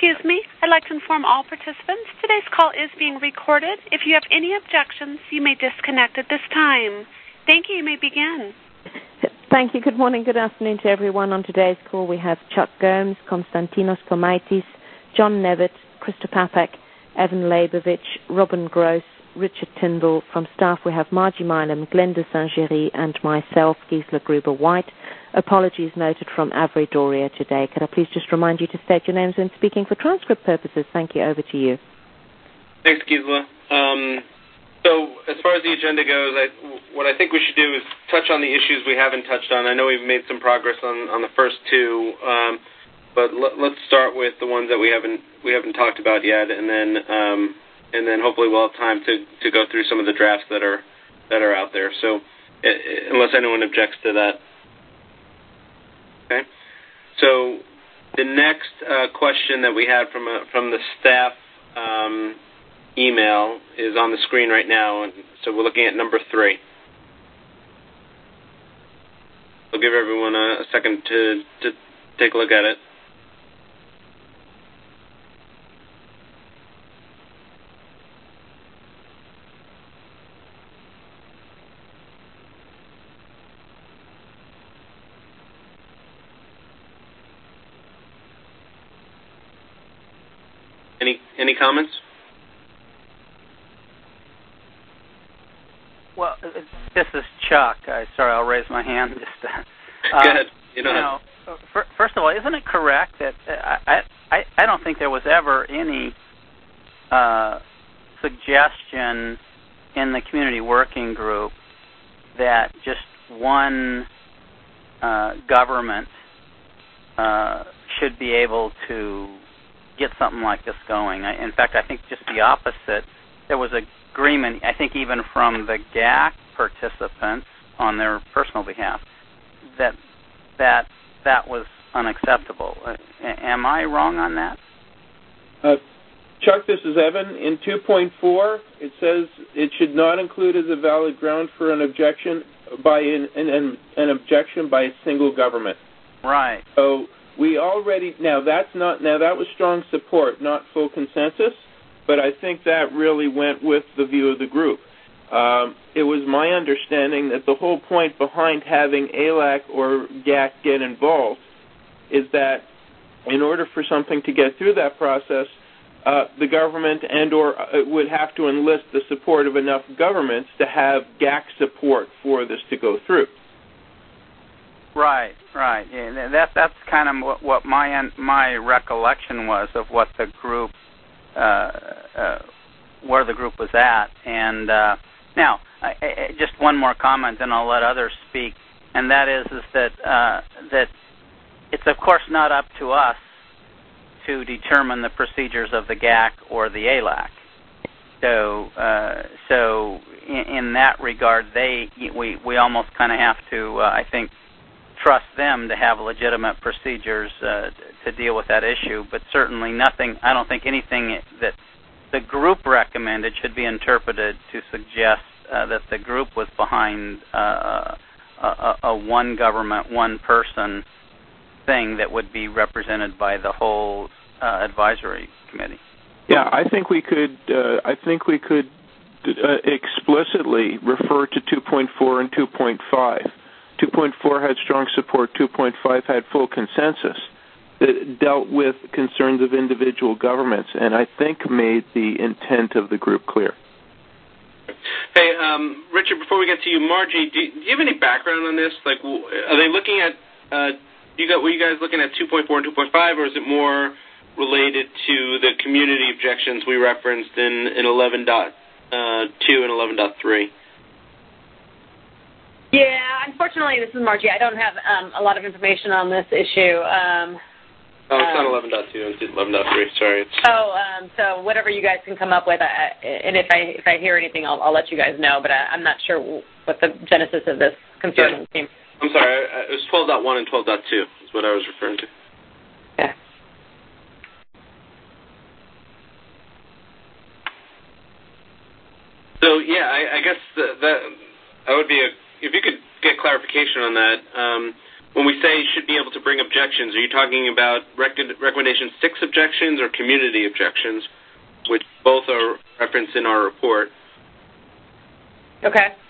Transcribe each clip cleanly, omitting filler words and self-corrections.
Excuse me, I'd like to inform all participants today's call is being recorded. If you have any objections, you may disconnect at this time. Thank you. You may begin. Thank you. Good morning, good afternoon to everyone. On today's call, we have Chuck Gomes, Konstantinos Komaitis, John Nevitt, Krista Papak, Evan Leibovich, Robin Gross, Richard Tyndall. From staff, we have Margie Milam, Glenda Saint-Géry, and myself, Gisela Gruber-White. Apologies noted from Avery Doria today. Could I please just remind you to state your names when speaking for transcript purposes? Thank you. Over to you. Thanks, Gisela. So as far as the agenda goes, what I think we should do is touch on the issues we haven't touched on. I know we've made some progress on the first two, but let's start with the ones that we haven't talked about yet, and then hopefully we'll have time to go through some of the drafts that are out there. So unless anyone objects to that. Okay. So the next question that we had from the staff email is on the screen right now, and so we're looking at number 3. I'll give everyone a second to take a look at it. Any comments? Well, this is Chuck. Sorry, I'll raise my hand. Go ahead. First of all, isn't it correct that I don't think there was ever any suggestion in the community working group that just one government should be able to get something like this going. In fact, I think just the opposite. There was agreement, I think even from the GAC participants on their personal behalf, that was unacceptable. Am I wrong on that? Chuck, this is Evan. In 2.4, it says it should not include as a valid ground for an objection by an objection by a single government. Right. So we already that was strong support, not full consensus, but I think that really went with the view of the group. It was my understanding that the whole point behind having ALAC or GAC get involved is that in order for something to get through that process, the government or would have to enlist the support of enough governments to have GAC support for this to go through. Right. Yeah, that's kind of what my recollection was of what the group, where the group was at. And now, just one more comment, and I'll let others speak. And that is that it's of course not up to us to determine the procedures of the GAC or the ALAC. So in that regard, we almost kind of have to, I think, trust them to have legitimate procedures to deal with that issue, but certainly nothing, I don't think anything that the group recommended should be interpreted to suggest that the group was behind a one government, one person thing that would be represented by the whole advisory committee. Yeah, I think we could explicitly refer to 2.4 and 2.5. 2.4 had strong support, 2.5 had full consensus that dealt with concerns of individual governments, and I think made the intent of the group clear. Hey, Richard, before we get to you, Margie, do you have any background on this? Like, are they looking at, were you guys looking at 2.4 and 2.5, or is it more related to the community objections we referenced in 11.2 and 11.3? Yeah, unfortunately, this is Margie. I don't have a lot of information on this issue. It's not 11.2, it's 11.3, sorry. So whatever you guys can come up with, and if I hear anything, I'll let you guys know, but I'm not sure what the genesis of this concern came. I'm sorry, it was 12.1 and 12.2 is what I was referring to. Yeah. So, I guess that would be if you could get clarification on that. when we say should be able to bring objections, are you talking about recommendation 6 objections or community objections, which both are referenced in our report? Okay.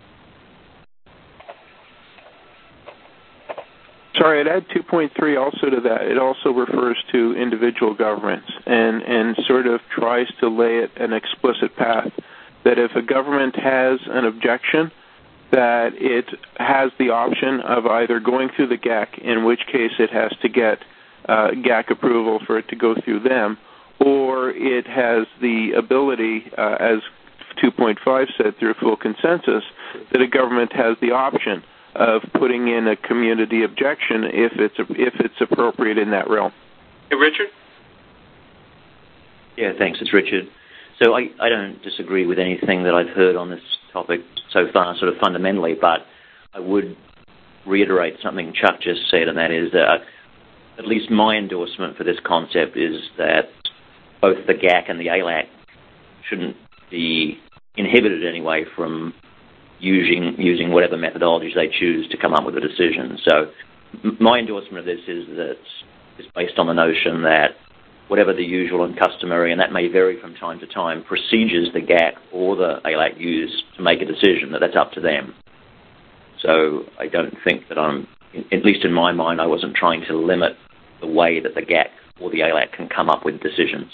Sorry, I'd add 2.3 also to that. It also refers to individual governments and sort of tries to lay it an explicit path that if a government has an objection, that it has the option of either going through the GAC, in which case it has to get GAC approval for it to go through them, or it has the ability, as 2.5 said, through full consensus, that a government has the option of putting in a community objection if it's appropriate in that realm. Hey, Richard? Yeah, thanks. It's Richard. So I don't disagree with anything that I've heard on this topic so far, sort of fundamentally, but I would reiterate something Chuck just said, and that is that at least my endorsement for this concept is that both the GAC and the ALAC shouldn't be inhibited anyway from using whatever methodologies they choose to come up with a decision. So my endorsement of this is based on the notion that whatever the usual and customary, and that may vary from time to time, procedures the GAC or the ALAC use to make a decision, that's up to them. So I don't think that at least in my mind, I wasn't trying to limit the way that the GAC or the ALAC can come up with decisions.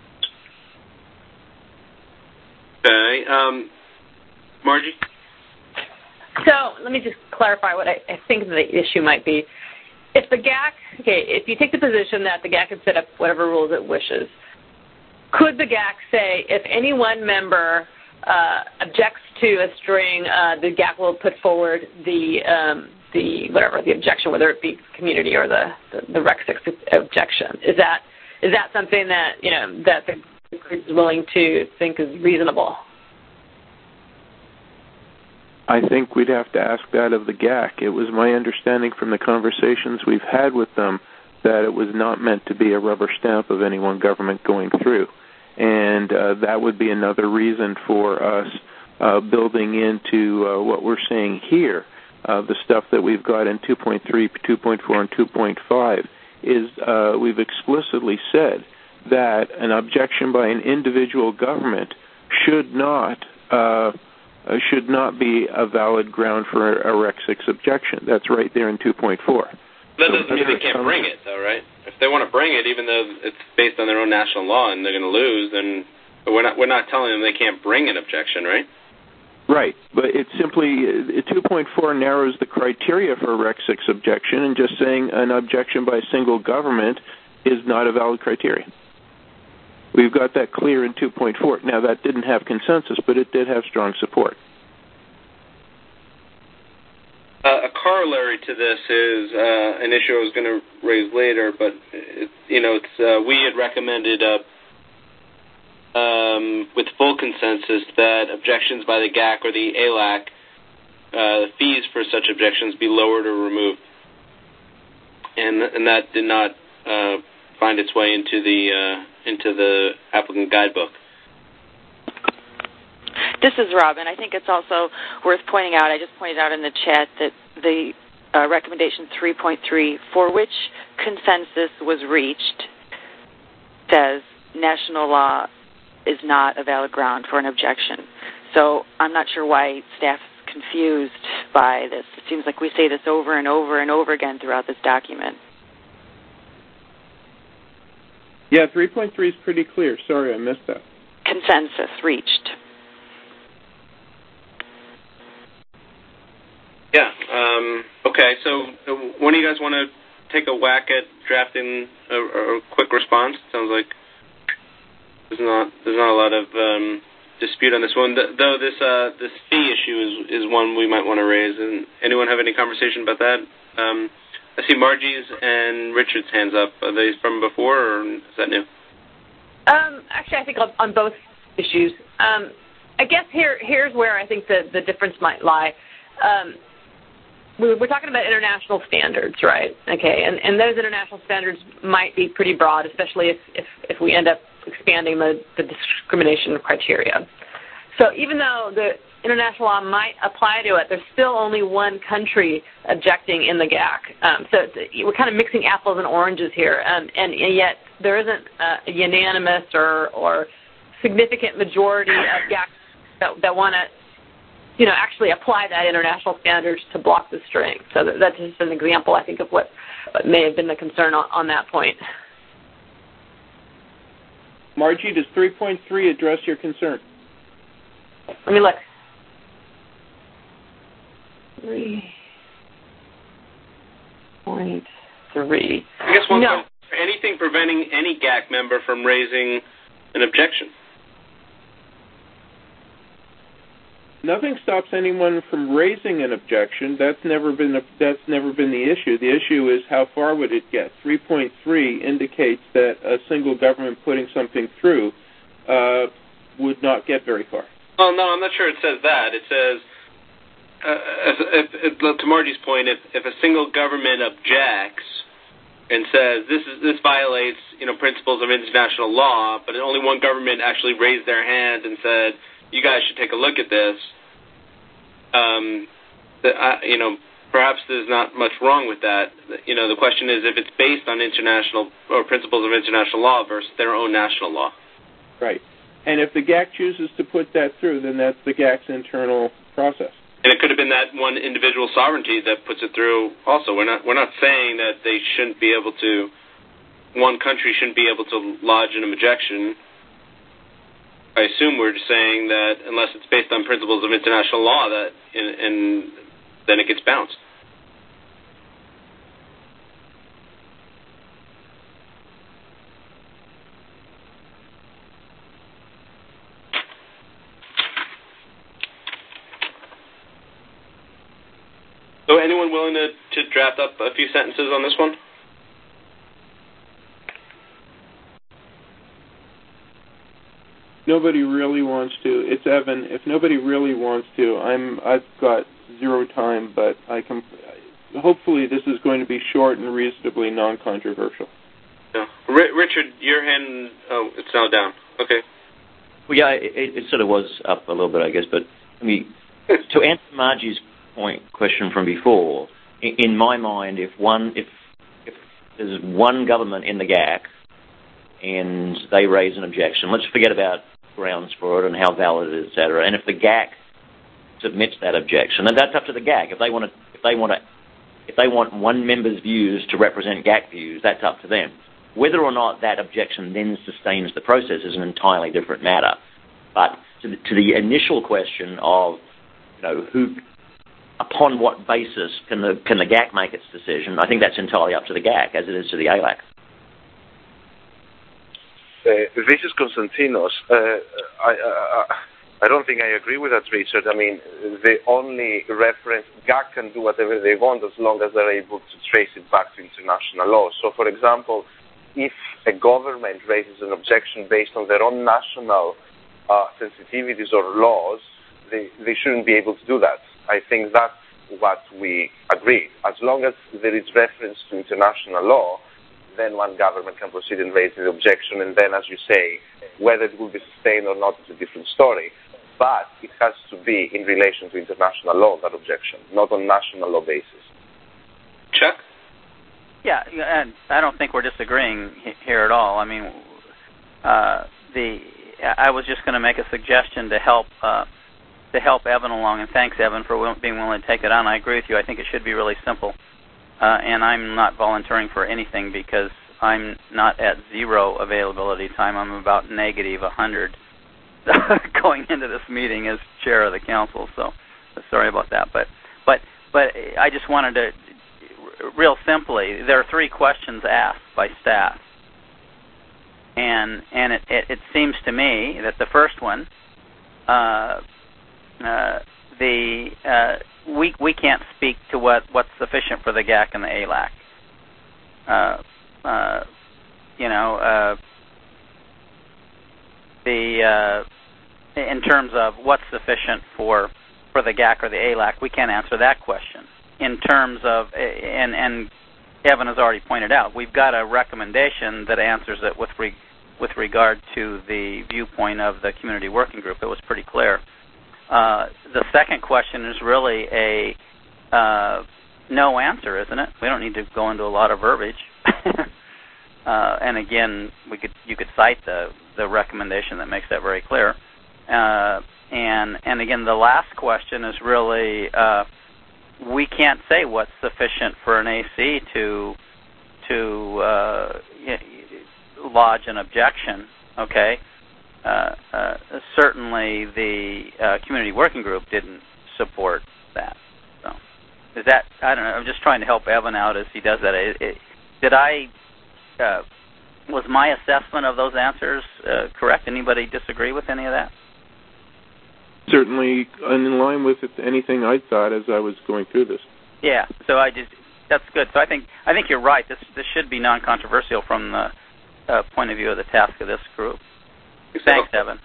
Okay. Margie? So let me just clarify what I think the issue might be. If the GAC, if you take the position that the GAC can set up whatever rules it wishes, could the GAC say if any one member objects to a string, the GAC will put forward the objection, whether it be community or the Rec 6 objection? Is that something that that the group is willing to think is reasonable? I think we'd have to ask that of the GAC. It was my understanding from the conversations we've had with them that it was not meant to be a rubber stamp of any one government going through. And that would be another reason for us building into what we're saying here, the stuff that we've got in 2.3, 2.4, and 2.5, is we've explicitly said that an objection by an individual government should not be a valid ground for a Rec 6 objection. That's right there in 2.4. That doesn't mean they can't bring it, though, right? If they want to bring it, even though it's based on their own national law and they're going to lose, then we're not telling them they can't bring an objection, right? Right, but it's simply 2.4 narrows the criteria for a Rec 6 objection, and just saying an objection by a single government is not a valid criteria. We've got that clear in 2.4. Now, that didn't have consensus, but it did have strong support. A corollary to this is an issue I was going to raise later, but we had recommended with full consensus that objections by the GAC or the ALAC, fees for such objections be lowered or removed, and that did not find its way into the applicant guidebook. This is Robin. I think it's also worth pointing out, I just pointed out in the chat that the recommendation 3.3, for which consensus was reached, says national law is not a valid ground for an objection. So I'm not sure why staff is confused by this. It seems like we say this over and over and over again throughout this document. Yeah, 3.3 is pretty clear. Sorry, I missed that. Consensus reached. Yeah. Okay, so when do you guys want to take a whack at drafting a quick response? Sounds like there's not a lot of dispute on this one. Though this fee issue is one we might want to raise. And anyone have any conversation about that? I see Margie's and Richard's hands up. Are they from before, or is that new? Actually, I think on both issues. I guess here's where I think the difference might lie. We're talking about international standards, right? Okay, and those international standards might be pretty broad, especially if we end up expanding the discrimination criteria. So even though the international law might apply to it, there's still only one country objecting in the GAC. So we're kind of mixing apples and oranges here, and yet there isn't a unanimous or significant majority of GACs that want to, actually apply that international standards to block the string. So that's just an example, I think, of what may have been the concern on that point. Margie, does 3.3 address your concern? Let me look. 3.3. I guess one question, anything preventing any GAC member from raising an objection? Nothing stops anyone from raising an objection. That's never been the issue. The issue is how far would it get. 3.3 indicates that a single government putting something through would not get very far. Well, no, I'm not sure it says that. It says, to Margie's point, if a single government objects and says this violates principles of international law, but only one government actually raised their hand and said, you guys should take a look at this. Perhaps there's not much wrong with that. The question is if it's based on international or principles of international law versus their own national law. Right. And if the GAC chooses to put that through, then that's the GAC's internal process. And it could have been that one individual sovereignty that puts it through. Also, we're not saying that they shouldn't be able to. One country shouldn't be able to lodge an objection. I assume we're just saying that unless it's based on principles of international law, that and then it gets bounced. So anyone willing to draft up a few sentences on this one? Nobody really wants to. It's Evan. If nobody really wants to, I've got zero time, but I can. Hopefully, this is going to be short and reasonably non-controversial. Yeah. Richard, your hand. Oh, it's now down. Okay. Well, yeah, it sort of was up a little bit, I guess. But to answer Margie's question from before, in my mind, if there's one government in the GAC and they raise an objection, let's forget about grounds for it and how valid it is, et cetera. And if the GAC submits that objection, and that's up to the GAC. If they want one member's views to represent GAC views, that's up to them. Whether or not that objection then sustains the process is an entirely different matter. But to the initial question of, who, upon what basis can the GAC make its decision, I think that's entirely up to the GAC, as it is to the ALAC. This is Konstantinos. I don't think I agree with that, Richard. The only reference, GAC can do whatever they want as long as they're able to trace it back to international law. So, for example, if a government raises an objection based on their own national sensitivities or laws, they shouldn't be able to do that. I think that's what we agree. As long as there is reference to international law, then one government can proceed and raise the objection, and then, as you say, whether it will be sustained or not is a different story. But it has to be in relation to international law, that objection, not on national law basis. Chuck? Yeah, and I don't think we're disagreeing here at all. I was just going to make a suggestion to help Evan along, and thanks, Evan, for being willing to take it on. I agree with you. I think it should be really simple. And I'm not volunteering for anything because I'm not at zero availability time. I'm about negative 100 going into this meeting as chair of the council. So sorry about that. But I just wanted to, real simply, there are 3 questions asked by staff, and it seems to me that the first one, we can't speak to what's sufficient for the GAC and the ALAC. In terms of what's sufficient for the GAC or the ALAC, we can't answer that question. In terms of, and Evan has already pointed out, we've got a recommendation that answers it with regard regard to the viewpoint of the community working group. It was pretty clear. The second question is really a no answer, isn't it? We don't need to go into a lot of verbiage. And again, you could cite the recommendation that makes that very clear. And again, the last question is really we can't say what's sufficient for an AC to lodge an objection. Okay. Certainly, the community working group didn't support that. So, is that, I don't know. I'm just trying to help Evan out as he does that. Was my assessment of those answers correct? Anybody disagree with any of that? Certainly in line with anything I thought as I was going through this. Yeah. So that's good. So I think you're right. This should be non-controversial from the point of view of the task of this group. Thanks, Evan.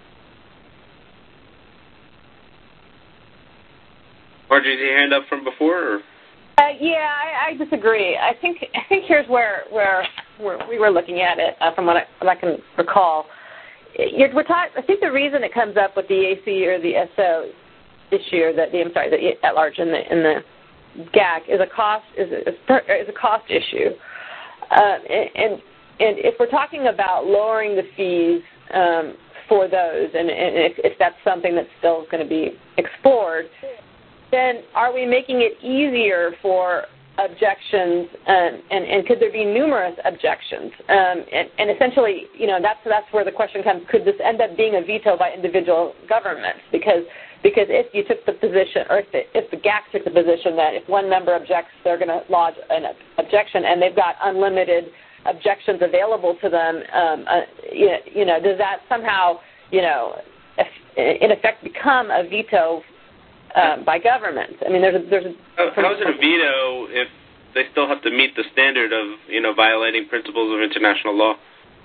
Margie, is your hand up from before? Or? Yeah, I disagree. I think here's where we were looking at it from what I can recall. I think the reason it comes up with the AC or the SO issue, or the at large in the GAC is a cost issue, and if we're talking about lowering the fees for those, and if that's something that's still going to be explored, then are we making it easier for objections, and could there be numerous objections? And essentially, that's where the question comes: could this end up being a veto by individual governments? Because if you took the position, or if the GAC took the position that if one member objects, they're going to lodge an objection, and they've got unlimited objections available to them, does that somehow, in effect, become a veto by government? I mean, there's how is it a veto if they still have to meet the standard of violating principles of international law?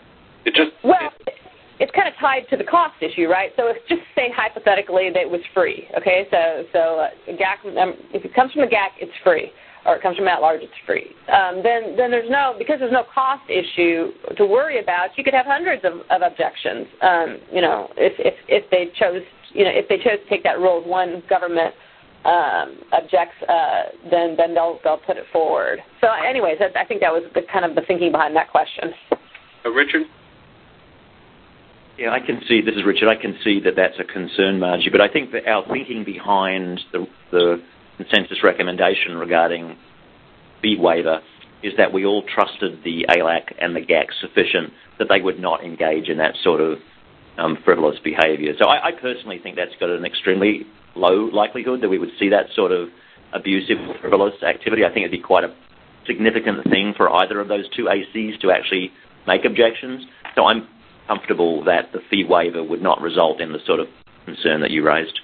It's kind of tied to the cost issue, right? So if just say hypothetically that it was free, okay? So GAC, if it comes from the GAC, it's free, or it comes from at large, it's free. Then because there's no cost issue to worry about, you could have hundreds of objections. If they chose to take that rule, one government objects, then they'll put it forward. So, anyways, I think that was the thinking behind that question. Richard? Yeah, I can see. This is Richard. I can see that that's a concern, Margie. But I think that our thinking behind the consensus recommendation regarding fee waiver is that we all trusted the ALAC and the GAC sufficient that they would not engage in that sort of frivolous behavior. So I personally think that's got an extremely low likelihood that we would see that sort of abusive or frivolous activity. I think it'd be quite a significant thing for either of those two ACs to actually make objections. So I'm comfortable that the fee waiver would not result in the sort of concern that you raised.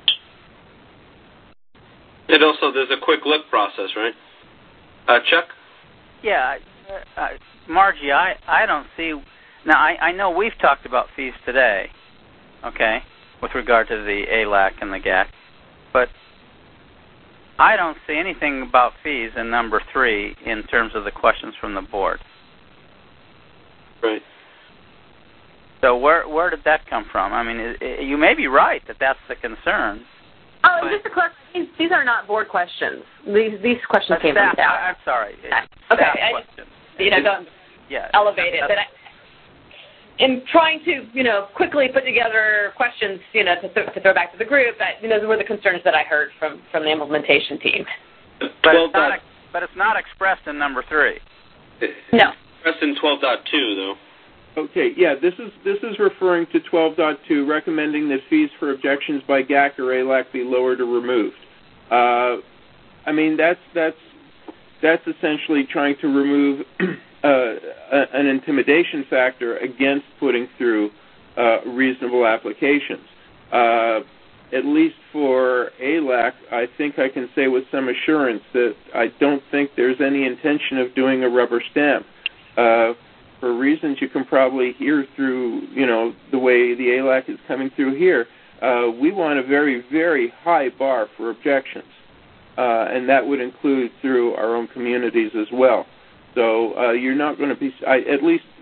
And also, there's a quick look process, right? Chuck? Yeah, Margie, I don't see... Now, I know we've talked about fees today, okay, with regard to the ALAC and the GAC, but I don't see anything about fees in number 3 in terms of the questions from the board. Right. So where did that come from? I mean, you may be right that that's the concern. Oh, and just to clarify, these are not board questions. These questions came from staff. I'm sorry. Okay, Questions. Don't elevate it. But in trying to, quickly put together questions, to throw back to the group, those were the concerns that I heard from the implementation team. But it's not expressed in number 3. No. Expressed in 12.2, though. Okay, yeah, this is referring to 12.2, recommending that fees for objections by GAC or ALAC be lowered or removed. I mean, that's essentially trying to remove an intimidation factor against putting through reasonable applications. At least for ALAC, I think I can say with some assurance that I don't think there's any intention of doing a rubber stamp. For reasons you can probably hear through, the way the ALAC is coming through here, we want a very, very high bar for objections, and that would include through our own communities as well. So you're not going to be, at least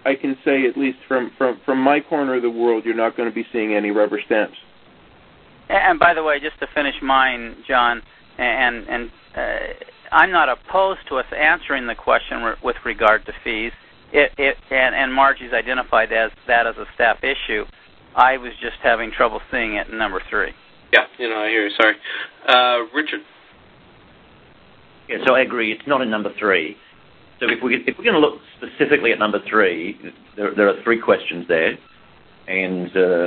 I can say, at least from my corner of the world, you're not going to be seeing any rubber stamps. And by the way, just to finish mine, John, and I'm not opposed to us answering the question with regard to fees. And Margie's identified that as a staff issue. I was just having trouble seeing it in number 3. Yeah, I hear you. Sorry. Richard. Yeah, so I agree. It's not in number 3. So if we're going to look specifically at number 3, there are 3 questions there. And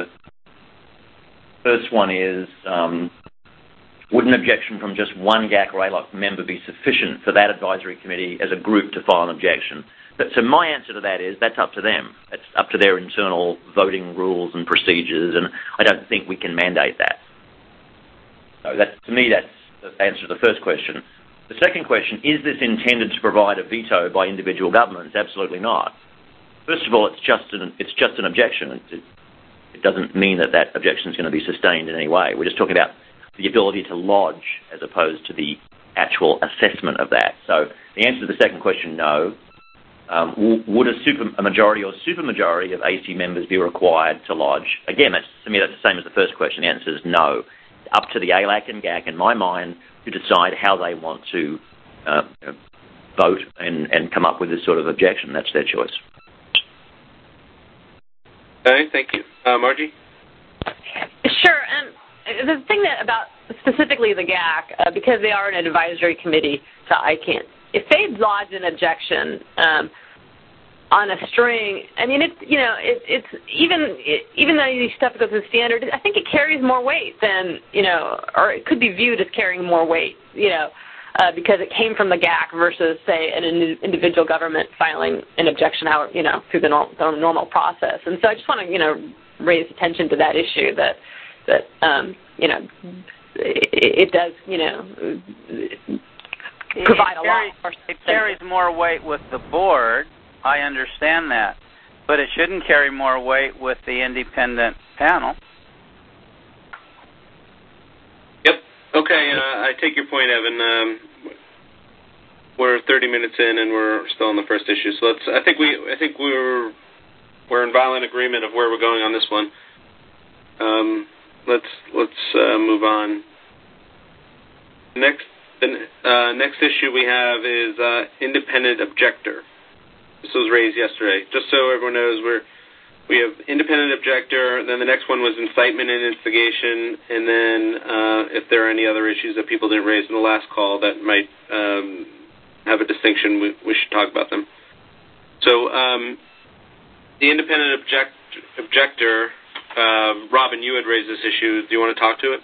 first one is, would an objection from just one GAC or ALOC member be sufficient for that advisory committee as a group to file an objection? So my answer to that is that's up to them. It's up to their internal voting rules and procedures, and I don't think we can mandate that. So to me, that's the answer to the first question. The second question, is this intended to provide a veto by individual governments? Absolutely not. First of all, it's just an objection. It doesn't mean that objection is going to be sustained in any way. We're just talking about the ability to lodge as opposed to the actual assessment of that. So the answer to the second question, no. Would a majority or supermajority of AC members be required to lodge? Again, to me, that's the same as the first question. The answer is no. It's up to the ALAC and GAC, in my mind, to decide how they want to vote and come up with this sort of objection. That's their choice. Okay, thank you. Margie? Sure. The thing about specifically the GAC, because they are an advisory committee to ICANN, if they lodge an objection on a string, I mean, it's even though this stuff goes to the standard, I think it carries more weight than, or it could be viewed as carrying more weight, because it came from the GAC versus, say, an individual government filing an objection out, through the normal process. And so I just want to, raise attention to that issue that it does, provide a lot. It carries more weight with the board. I understand that, but it shouldn't carry more weight with the independent panel. Yep. Okay. I take your point, Evan. We're 30 minutes in, and we're still on the first issue. So I think we're in violent agreement of where we're going on this one. Let's move on. The next issue we have is independent objector. This was raised yesterday. Just so everyone knows, we have independent objector, and then the next one was incitement and instigation, and then if there are any other issues that people didn't raise in the last call that might have a distinction, we should talk about them. So the independent objector, Robin, you had raised this issue. Do you want to talk to it?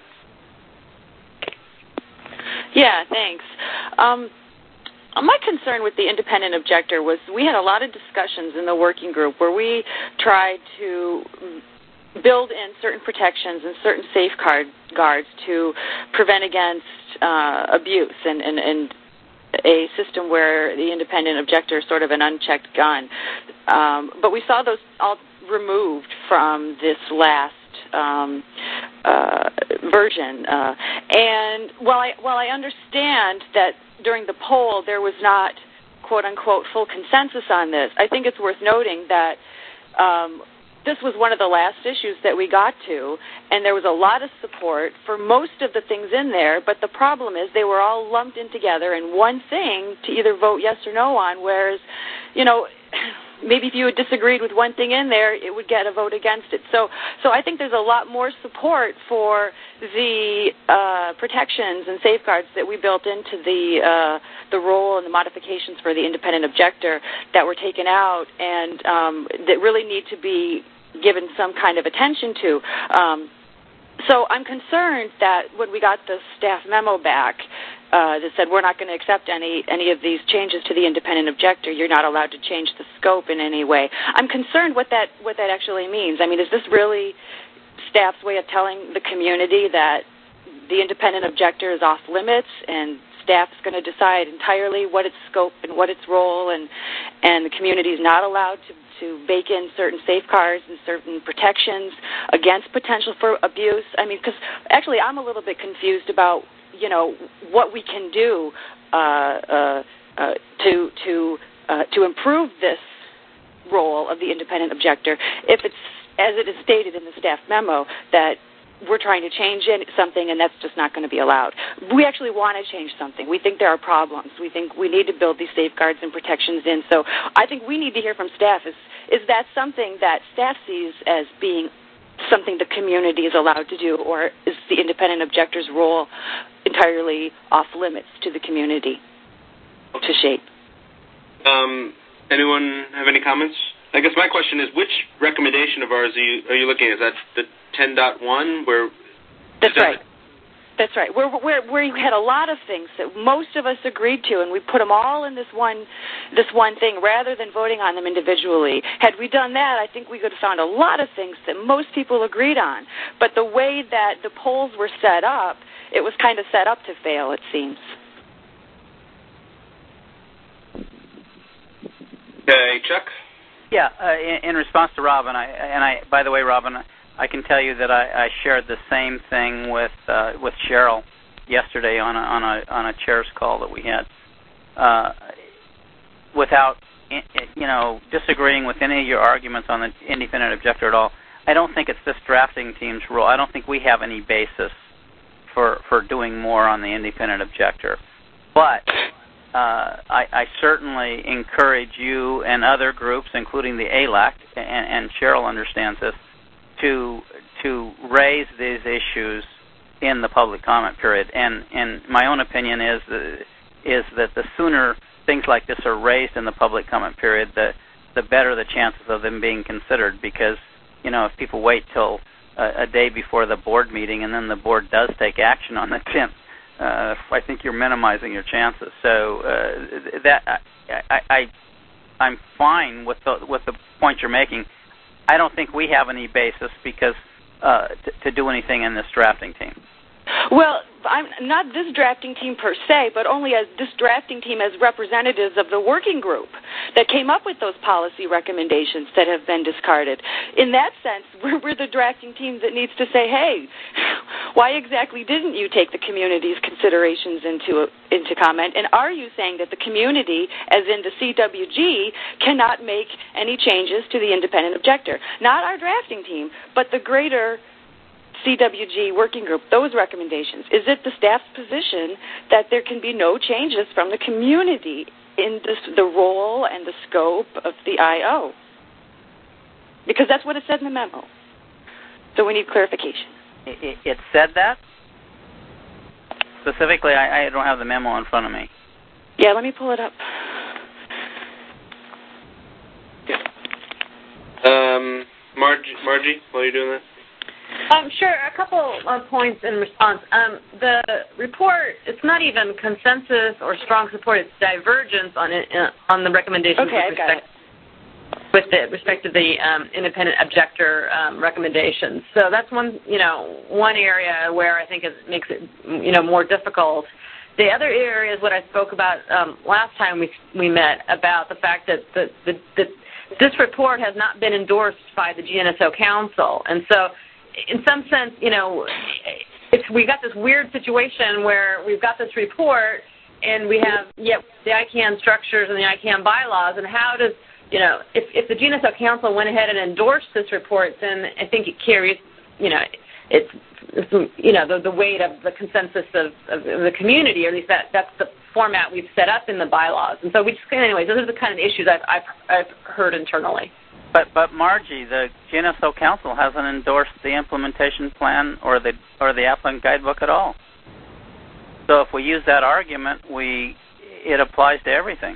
Yeah, thanks. My concern with the independent objector was we had a lot of discussions in the working group where we tried to build in certain protections and certain safeguards to prevent against abuse and a system where the independent objector is sort of an unchecked gun. But we saw those all removed from this last version. And while I understand that during the poll there was not, quote-unquote, full consensus on this, I think it's worth noting that this was one of the last issues that we got to, and there was a lot of support for most of the things in there, but the problem is they were all lumped in together in one thing to either vote yes or no on, whereas, maybe if you had disagreed with one thing in there, it would get a vote against it. So I think there's a lot more support for the protections and safeguards that we built into the role and the modifications for the independent objector that were taken out and that really need to be given some kind of attention to. So I'm concerned that when we got the staff memo back that said we're not going to accept any of these changes to the independent objector, you're not allowed to change the scope in any way. I'm concerned what that actually means. I mean, is this really staff's way of telling the community that the independent objector is off limits and staff's going to decide entirely what its scope and what its role and the community is not allowed to bake in certain safeguards and certain protections against potential for abuse? I mean, because actually I'm a little bit confused about, what we can do to improve this role of the independent objector if it's, as it is stated in the staff memo, that we're trying to change something and that's just not going to be allowed. We actually want to change something. We think there are problems. We think we need to build these safeguards and protections in. So I think we need to hear from staff. Is that something that staff sees as being something the community is allowed to do, or is the independent objector's role entirely off limits to the community to shape? Anyone have any comments? I guess my question is, which recommendation of ours are you looking at? Is that the 10.1? That's right. That's right. Where you had a lot of things that most of us agreed to, and we put them all in this one thing rather than voting on them individually. Had we done that, I think we could have found a lot of things that most people agreed on. But the way that the polls were set up, it was kind of set up to fail, it seems. Okay, Chuck? Yeah, in response to Robin, by the way, Robin, I can tell you that I shared the same thing with Cheryl yesterday on a chairs call that we had, without disagreeing with any of your arguments on the independent objector at all. I don't think it's this drafting team's role. I don't think we have any basis for doing more on the independent objector, but I certainly encourage you and other groups, including the ALAC, and Cheryl understands this, to raise these issues in the public comment period. And my own opinion is that the sooner things like this are raised in the public comment period, the better the chances of them being considered. Because, if people wait till a day before the board meeting and then the board does take action on the 10th, I think you're minimizing your chances. So I'm fine with the point you're making. I don't think we have any basis because to do anything in this drafting team. Well, I'm not this drafting team per se, but only as this drafting team as representatives of the working group that came up with those policy recommendations that have been discarded. In that sense, we're the drafting team that needs to say, hey, why exactly didn't you take the community's considerations into comment? And are you saying that the community, as in the CWG, cannot make any changes to the independent objector? Not our drafting team, but the greater CWG working group, those recommendations. Is it the staff's position that there can be no changes from the community in the role and the scope of the IO? Because that's what it said in the memo. So we need clarification. It said that? Specifically, I don't have the memo in front of me. Yeah, let me pull it up. Margie, while you're doing that? Sure. A couple of points in response. The report, it's not even consensus or strong support. It's divergence on the recommendations with respect to the independent objector recommendations. So that's one area where I think it makes it more difficult. The other area is what I spoke about last time we met, about the fact that this report has not been endorsed by the GNSO Council, and so in some sense, we've got this weird situation where we've got this report and we have the ICANN structures and the ICANN bylaws, and how does, if the GNSO Council went ahead and endorsed this report, then I think it carries, it's the weight of the consensus of the community, or at least that's the format we've set up in the bylaws. And so those are the kind of issues I've heard internally. But Margie, the GNSO Council hasn't endorsed the implementation plan or the applicant guidebook at all. So if we use that argument, it applies to everything.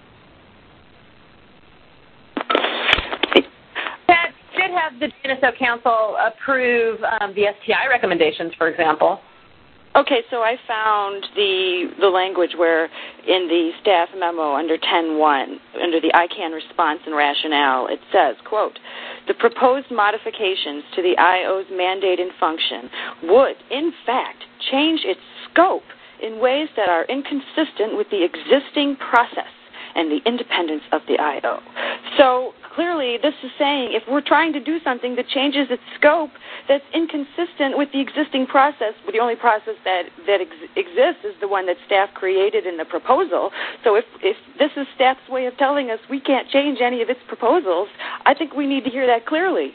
That did have the GNSO Council approve the STI recommendations, for example. Okay, so I found the language where in the staff memo under 10.1, under the ICANN response and rationale, it says, quote, the proposed modifications to the IO's mandate and function would, in fact, change its scope in ways that are inconsistent with the existing process and the independence of the IO. So clearly this is saying if we're trying to do something that changes its scope that's inconsistent with the existing process, the only process that exists is the one that staff created in the proposal. So if this is staff's way of telling us we can't change any of its proposals, I think we need to hear that clearly.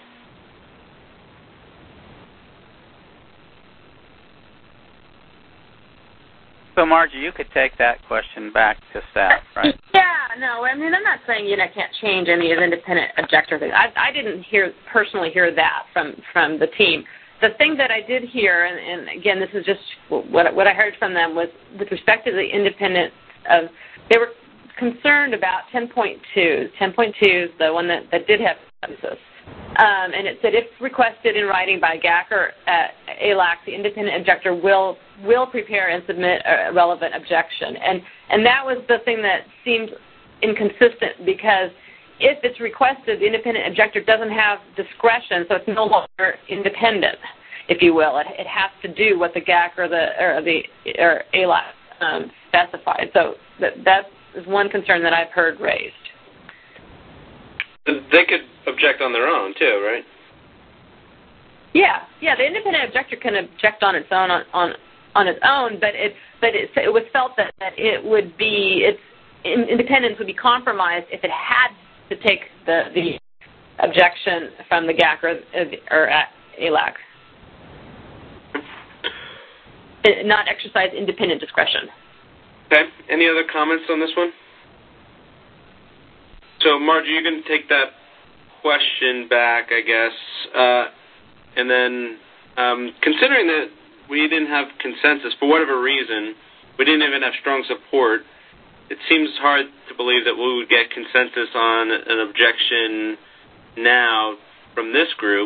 So, Margie, you could take that question back to staff, right? Yeah, no, I mean, I'm not saying can't change any of the independent objector things. I didn't personally hear that from the team. The thing that I did hear, and again, this is just what I heard from them, was with respect to the independent, they were concerned about 10.2. 10.2 is the one that did have consensus. And it said if requested in writing by GAC or ALAC, the independent objector will prepare and submit a relevant objection. And that was the thing that seemed inconsistent, because if it's requested, the independent objector doesn't have discretion, so it's no longer independent, if you will. It has to do what the GAC or ALAC specified. So that is one concern that I've heard raised. They could object on their own too, right? Yeah. The independent objector can object on its own on its own, but it was felt that its independence would be compromised if it had to take the objection from the GAC or ALAC, not exercise independent discretion. Okay. Any other comments on this one? So, Margie, you can take that question back, I guess. And then, considering that we didn't have consensus for whatever reason, we didn't even have strong support, it seems hard to believe that we would get consensus on an objection now from this group,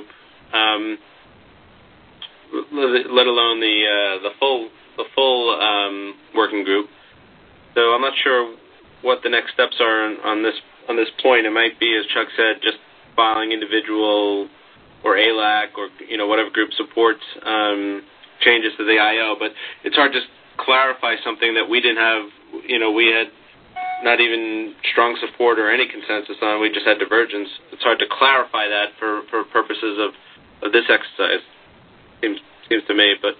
let alone the full working group. So I'm not sure what the next steps are on this point. It might be, as Chuck said, just filing individual or ALAC or whatever group supports changes to the IO. But it's hard to clarify something that we didn't have. We had not even strong support or any consensus on. We just had divergence. It's hard to clarify that for purposes of this exercise. Seems to me, but.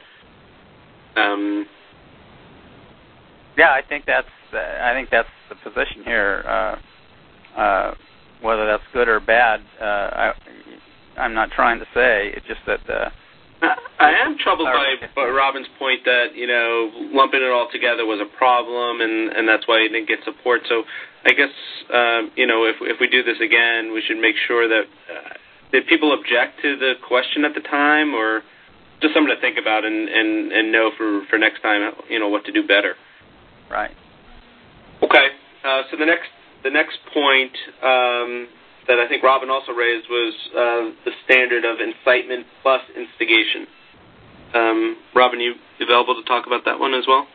Yeah, I think that's the position here. Whether that's good or bad, I'm not trying to say. It's just that I am troubled by Robin's point that lumping it all together was a problem, and that's why he didn't get support. So I guess if we do this again, we should make sure that did people object to the question at the time, or just something to think about and know for next time what to do better. Right. Okay. So the next point that I think Robin also raised was the standard of incitement plus instigation. Robin, you available to talk about that one as well?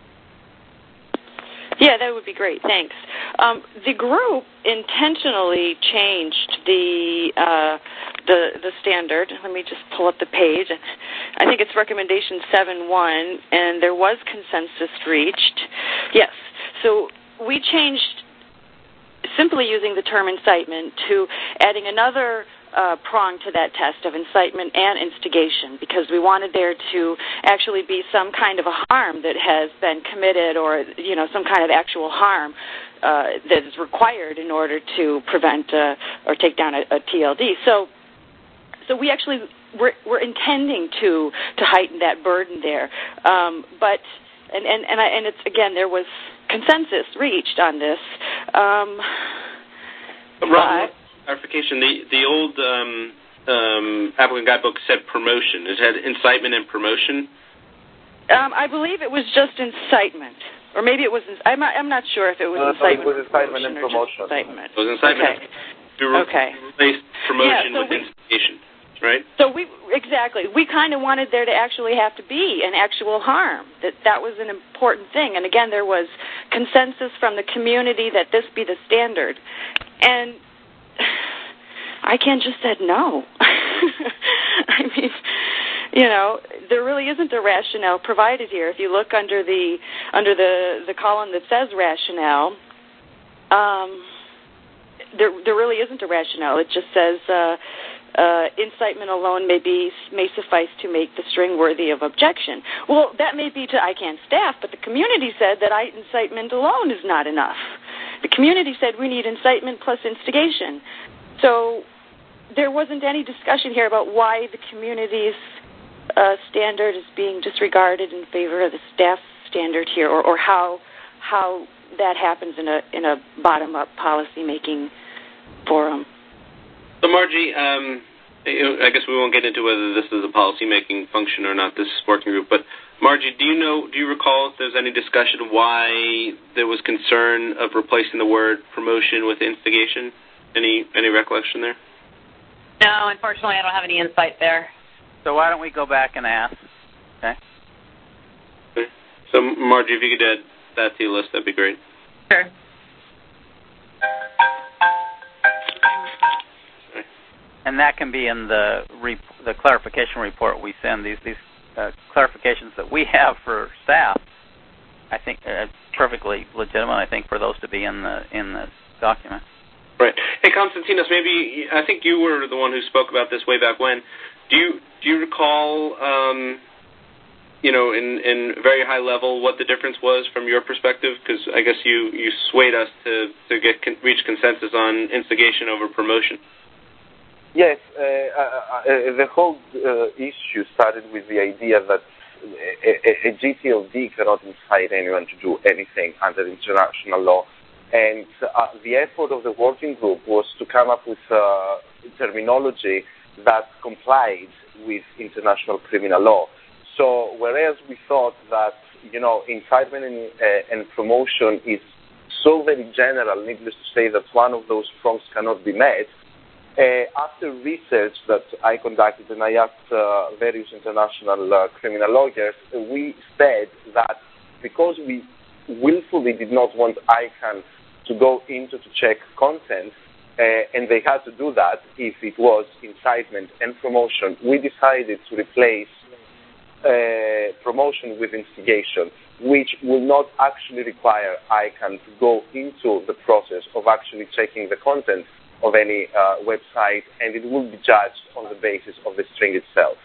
Yeah, that would be great. Thanks. The group intentionally changed the standard. Let me just pull up the page. I think it's recommendation 7.1, and there was consensus reached. Yes. So we changed simply using the term incitement to adding another prong to that test of incitement and instigation, because we wanted there to actually be some kind of a harm that has been committed, or some kind of actual harm that is required in order to prevent or take down a TLD. So we actually we're intending to heighten that burden there, but it's again, there was consensus reached on this. Robin, clarification: the old applicant guidebook said promotion. It had incitement and promotion. I believe it was just incitement, or maybe it was. I'm not sure if it was incitement. It was incitement and promotion. Incitement. It was incitement. Okay. Replace promotion with instigation, right? So we kind of wanted there to actually have to be an actual harm. That was an important thing. And again, there was consensus from the community that this be the standard. And ICANN just said no. I mean, there really isn't a rationale provided here. If you look under the column that says rationale, there really isn't a rationale. It just says incitement alone may suffice to make the string worthy of objection. Well, that may be to ICANN staff, but the community said that incitement alone is not enough. The community said we need incitement plus instigation. So there wasn't any discussion here about why the community's standard is being disregarded in favor of the staff standard here, or how that happens in a bottom-up policy-making forum. So, Margie, I guess we won't get into whether this is a policy-making function or not, this working group, but Margie, do you recall if there's any discussion why there was concern of replacing the word promotion with instigation? Any recollection there? No, unfortunately, I don't have any insight there. So why don't we go back and ask? Okay. So, Margie, if you could add that to your list, that'd be great. Sure. And that can be in the clarification report we send. These clarifications that we have for staff, I think, perfectly legitimate. I think for those to be in the document. Right. Hey, Konstantinos, maybe I think you were the one who spoke about this way back when. Do you recall, in very high level, what the difference was from your perspective? Because I guess you swayed us to reach consensus on instigation over promotion. Yes, the whole issue started with the idea that a GTLD cannot incite anyone to do anything under international law. And the effort of the working group was to come up with terminology that complied with international criminal law. So whereas we thought that, incitement and promotion is so very general, needless to say that one of those prongs cannot be met, after research that I conducted and I asked various international criminal lawyers, we said that because we willfully did not want ICANN to go into to check content, and they had to do that if it was incitement and promotion, we decided to replace promotion with instigation, which will not actually require ICANN to go into the process of actually checking the content of any website, and it will be judged on the basis of the string itself.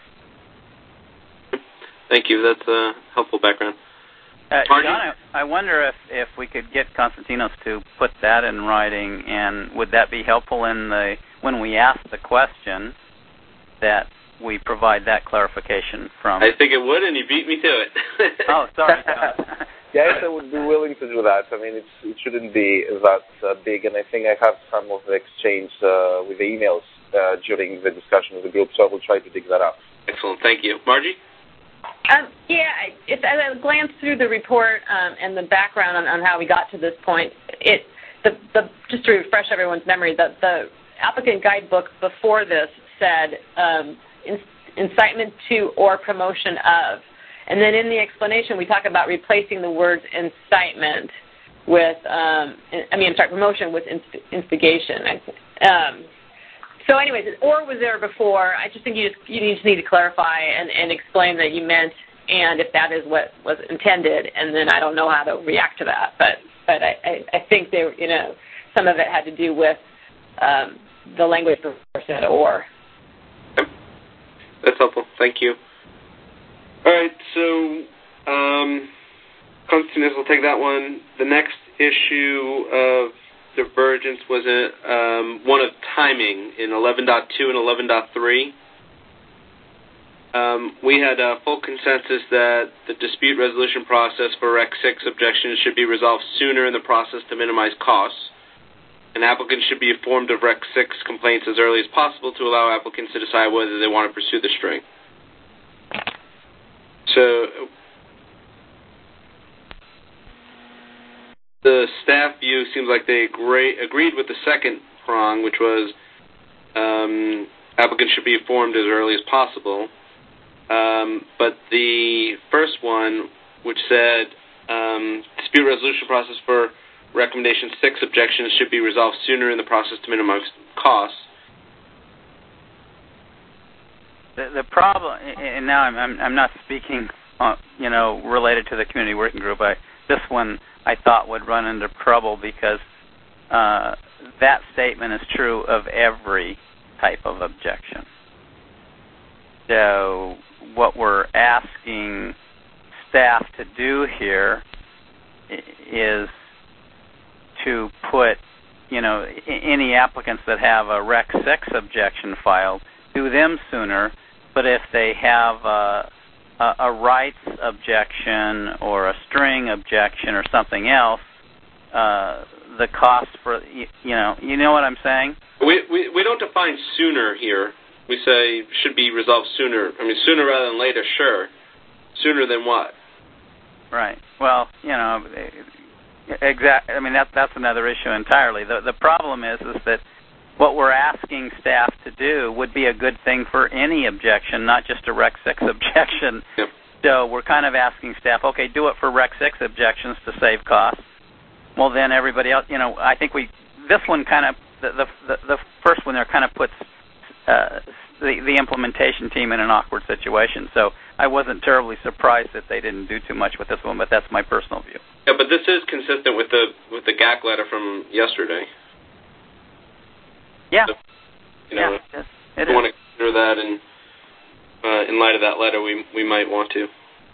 Thank you. That's a helpful background. John, I wonder if we could get Konstantinos to put that in writing, and would that be helpful when we ask the question that we provide that clarification from? I think it would, and you beat me to it. Oh, sorry, John. Yes, I would be willing to do that. I mean, it shouldn't be that big, and I think I have some of the exchange with the emails during the discussion of the group, so I will try to dig that up. Excellent. Thank you. Margie? As I glanced through the report and the background on how we got to this point, just to refresh everyone's memory, the applicant guidebook before this said incitement to or promotion of. And then in the explanation, we talk about replacing the words incitement with, promotion with instigation. So anyways, or was there before? I just think you just need to clarify and explain that you meant, and if that is what was intended, and then I don't know how to react to that. But I think some of it had to do with the language before said or. That's helpful. Thank you. All right, so Konstantinos will take that one. The next issue of divergence was one of timing in 11.2 and 11.3. We had a full consensus that the dispute resolution process for Rec 6 objections should be resolved sooner in the process to minimize costs. An applicant should be informed of Rec 6 complaints as early as possible to allow applicants to decide whether they want to pursue the string. So the staff view seems like they agreed with the second prong, which was applicants should be informed as early as possible. But the first one, which said dispute resolution process for recommendation 6 objections should be resolved sooner in the process to minimize costs. The problem, and now I'm not speaking, related to the community working group. This one I thought would run into trouble because that statement is true of every type of objection. So what we're asking staff to do here is to put, any applicants that have a Rec 6 objection filed, do them sooner, but if they have a rights objection or a string objection or something else, the cost for, you know what I'm saying? We don't define sooner here. We say should be resolved sooner. I mean, sooner rather than later, sure. Sooner than what? Right. Well, exactly. I mean, that's another issue entirely. The problem is that what we're asking staff to do would be a good thing for any objection, not just a Rec 6 objection. Yep. So we're kind of asking staff, okay, do it for Rec 6 objections to save costs. Well, then everybody else, I think this one kind of, the first one there kind of puts the implementation team in an awkward situation. So I wasn't terribly surprised that they didn't do too much with this one, but that's my personal view. Yeah, but this is consistent with the GAC letter from yesterday. Yeah. So, it if we want to consider that, and in light of that letter, we might want to.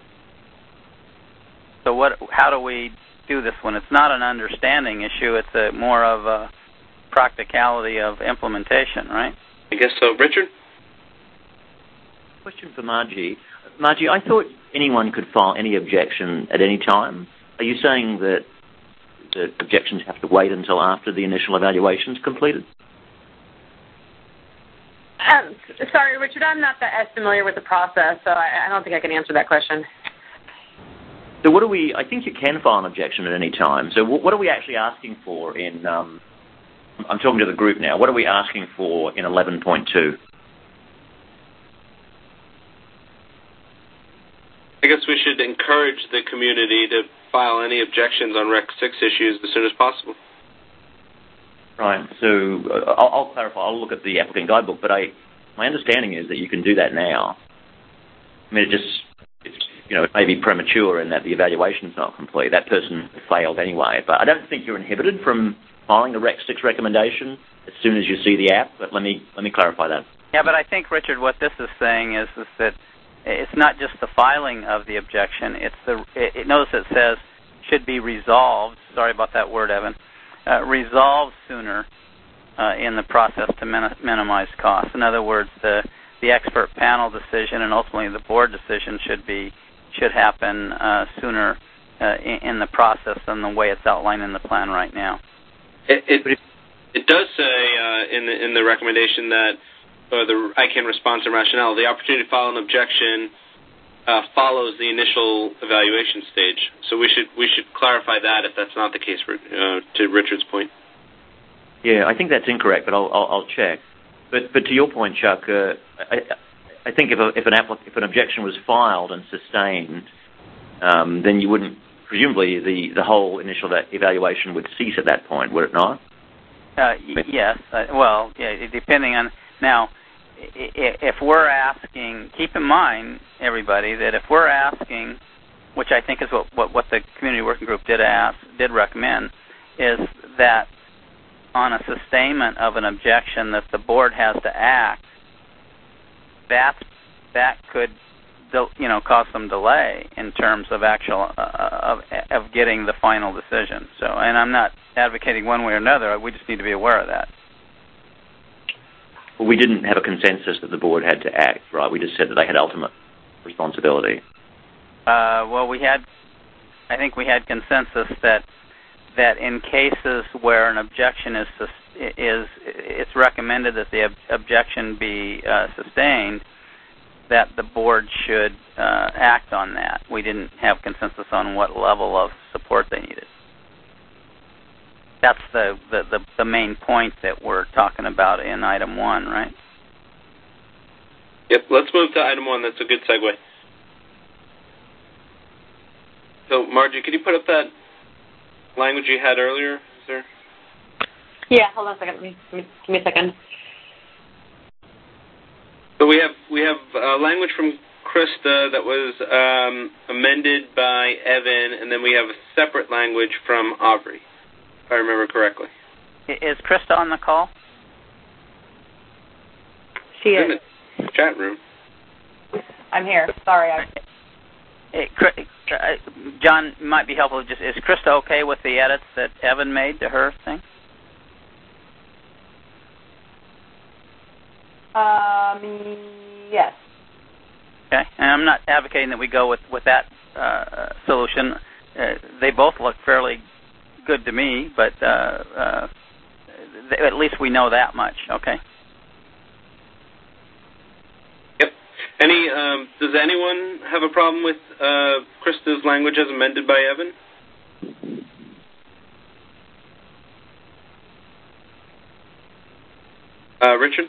So how do we do this one? It's not an understanding issue. It's more of a practicality of implementation, right? I guess so. Richard? Question for Margie. Margie, I thought anyone could file any objection at any time. Are you saying that the objections have to wait until after the initial evaluation is completed? Sorry, Richard, I'm not as familiar with the process, so I don't think I can answer that question. So I think you can file an objection at any time. So what are we actually asking for in, I'm talking to the group now, what are we asking for in 11.2? I guess we should encourage the community to file any objections on Rec 6 issues as soon as possible. Right. So I'll clarify. I'll look at the applicant guidebook, but my understanding is that you can do that now. I mean, it may be premature in that the evaluation's not complete. That person failed anyway. But I don't think you're inhibited from filing a Rec 6 recommendation as soon as you see the app. But let me clarify that. Yeah, but I think, Richard, what this is saying is that it's not just the filing of the objection. Notice it says should be resolved. Sorry about that word, Evan. Resolved sooner in the process to minimize costs. In other words, the expert panel decision and ultimately the board decision should happen sooner in the process than the way it's outlined in the plan right now. It does say in the recommendation that the ICANN response and rationale, the opportunity to file an objection follows the initial evaluation stage. So we should clarify that if that's not the case, to Richard's point. Yeah, I think that's incorrect, but I'll check. But to your point, Chuck, I think if an objection was filed and sustained, then you wouldn't, presumably the whole initial evaluation would cease at that point, would it not? Yes. Well, yeah, depending on now. If we're asking, keep in mind, everybody, that if we're asking, which I think is what the community working group did recommend, is that on a sustainment of an objection that the board has to act, that could cause some delay in terms of actual of getting the final decision. So, and I'm not advocating one way or another. We just need to be aware of that. Well, we didn't have a consensus that the board had to act, right? We just said that they had ultimate responsibility. Well, I think we had consensus that in cases where an objection it's recommended that the objection be sustained, that the board should act on that. We didn't have consensus on what level of support they needed. That's the main point that we're talking about in item 1, right? Yep, let's move to item 1. That's a good segue. So, Margie, could you put up that language you had earlier, sir? Yeah, hold on a second. Give me a second. So we have language from Krista that was amended by Evan, and then we have a separate language from Aubrey, if I remember correctly. Is Krista on the call? She is. In the chat room. I'm here. Sorry. John, might be helpful. Just is Krista okay with the edits that Evan made to her thing? Yes. Okay, and I'm not advocating that we go with that solution. They both look fairly good to me, but at least we know that much. Okay. Yep. Does anyone have a problem with Krista's language as amended by Evan? Richard?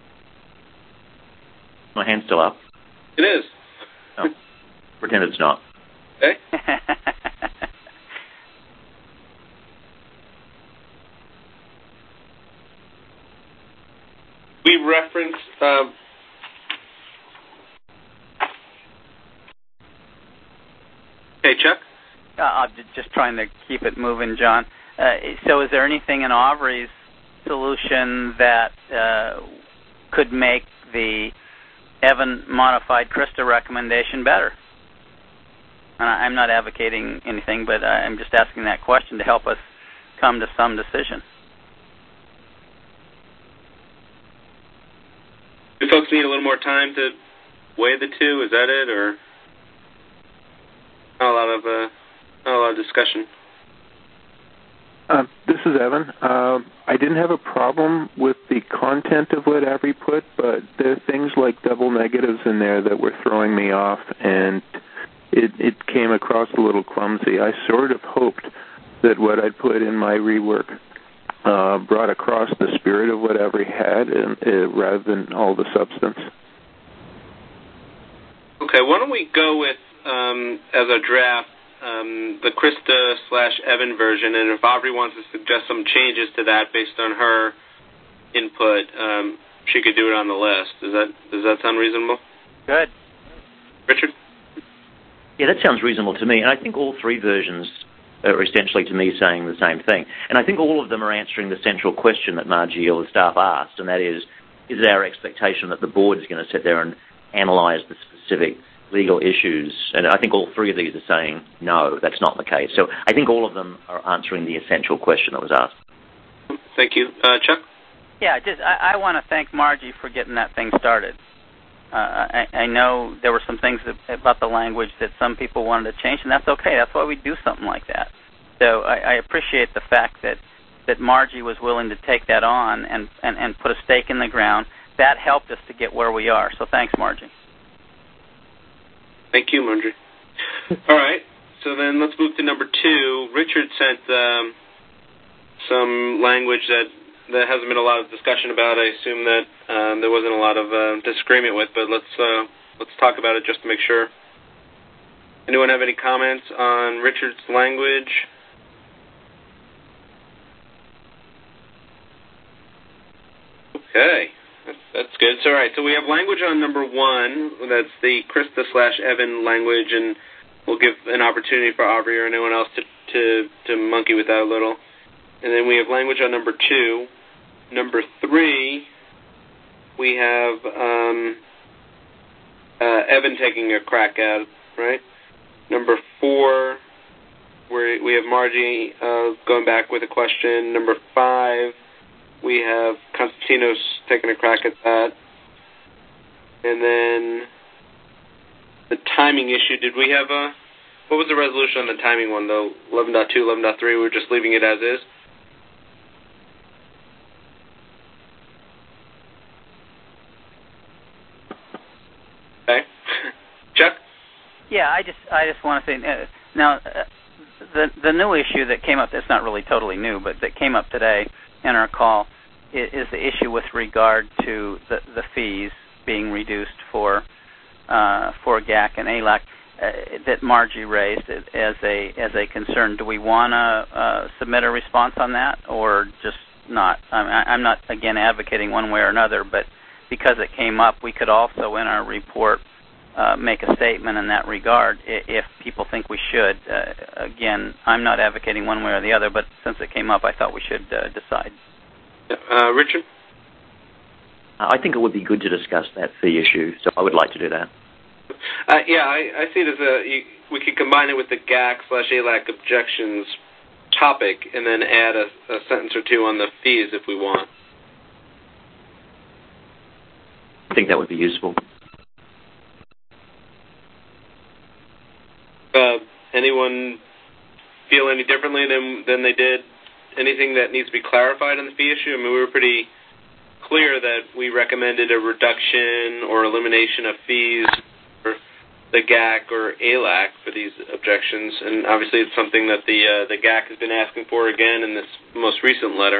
My hand's still up. It is. Oh. Pretend it's not. Okay. We reference... Okay, Chuck? I'm just trying to keep it moving, John. So is there anything in Aubrey's solution that could make the Evan modified Krista recommendation better? And I'm not advocating anything, but I'm just asking that question to help us come to some decision. Do folks need a little more time to weigh the two? Is that it, or not a lot of discussion? This is Evan. I didn't have a problem with the content of what Avery put, but there are things like double negatives in there that were throwing me off, and it came across a little clumsy. I sort of hoped that what I put in my rework brought across the spirit of what Avery had, rather than all the substance. Okay, why don't we go with, as a draft, the Krista/Evan version, and if Aubrey wants to suggest some changes to that based on her input, she could do it on the list. Does that sound reasonable? Good. Richard? Yeah, that sounds reasonable to me, and I think all three versions are essentially, to me, saying the same thing. And I think all of them are answering the central question that Margie or the staff asked, and that is it our expectation that the board is going to sit there and analyse the specific legal issues? And I think all three of these are saying, no, that's not the case. So I think all of them are answering the essential question that was asked. Thank you. Chuck? Yeah, I want to thank Margie for getting that thing started. I know there were some things about the language that some people wanted to change, and that's okay. That's why we do something like that. So I appreciate the fact that Margie was willing to take that on and put a stake in the ground. That helped us to get where we are. So thanks, Margie. Thank you, Margie. All right. So then let's move to number 2. Richard sent some language that hasn't been a lot of discussion about. I assume that there wasn't a lot of disagreement with, but let's talk about it just to make sure. Anyone have any comments on Richard's language? Okay, that's good. So, all right, so we have language on number 1. That's the Krista/Evan language, and we'll give an opportunity for Aubrey or anyone else to monkey with that a little. And then we have language on number 2. Number 3, we have Evan taking a crack at it, right? Number 4, we have Margie going back with a question. Number 5, we have Konstantinos taking a crack at that. And then the timing issue, did we have what was the resolution on the timing one, though? 11.2, 11.3, we were just leaving it as is? Okay. Chuck? Yeah, I just want to say, now, the new issue that came up, that's not really totally new, but that came up today in our call is the issue with regard to the fees being reduced for GAC and ALAC that Margie raised as a concern. Do we want to submit a response on that, or just not? I'm not, again, advocating one way or another, but because it came up, we could also in our report make a statement in that regard if people think we should. Again, I'm not advocating one way or the other, but since it came up, I thought we should decide. Richard? I think it would be good to discuss that fee issue, so I would like to do that. I see it as we could combine it with the GAC/ALAC objections topic and then add a sentence or two on the fees if we want. I think that would be useful. Anyone feel any differently than they did? Anything that needs to be clarified on the fee issue? I mean, we were pretty clear that we recommended a reduction or elimination of fees for the GAC or ALAC for these objections, and obviously it's something that the GAC has been asking for again in this most recent letter.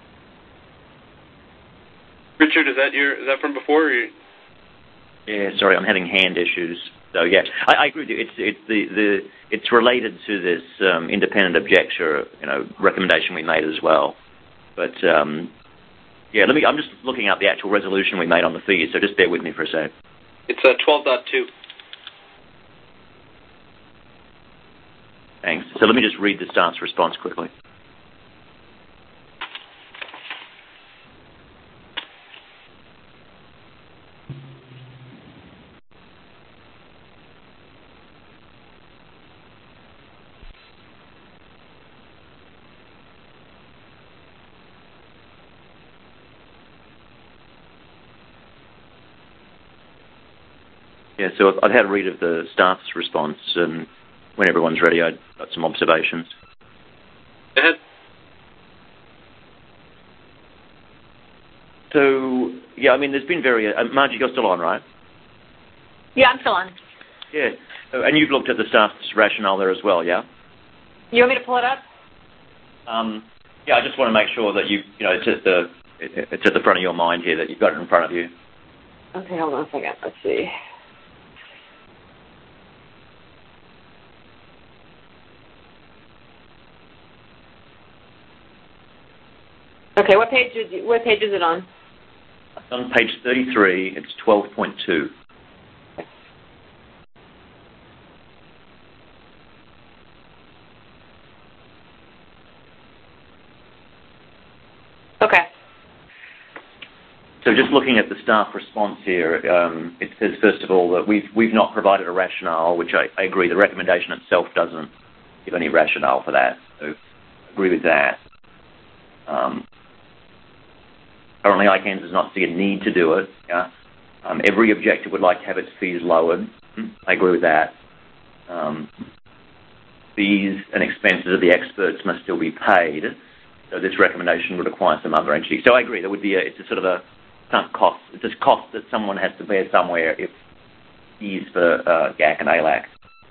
Richard, is that from before? Or Yeah, sorry, I'm having hand issues. So yeah, I agree with you. It's related to this independent objection, recommendation we made as well. But yeah, I'm just looking up the actual resolution we made on the fees. So just bear with me for a sec. It's 12.2. Thanks. So let me just read the staff's response quickly. Yeah, so I've had a read of the staff's response, and when everyone's ready, I've got some observations. Go ahead. So, yeah, I mean, there's been Margie, you're still on, right? Yeah, I'm still on. Yeah, and you've looked at the staff's rationale there as well, yeah? You want me to pull it up? Yeah, I just want to make sure that it's at the front of your mind here, that you've got it in front of you. Okay, hold on a second. Let's see. Okay, what page is it on? On page 33, it's 12.2. Okay. So just looking at the staff response here, it says, first of all, that we've not provided a rationale, which I agree. The recommendation itself doesn't give any rationale for that. So I agree with that. Currently, ICANN does not see a need to do it. Yeah? Every objector would like to have its fees lowered. I agree with that. Fees and expenses of the experts must still be paid. So this recommendation would require some other entity. So I agree. There would be it's a sort of a sunk cost. It's a cost that someone has to bear somewhere if fees for GAC and ALAC.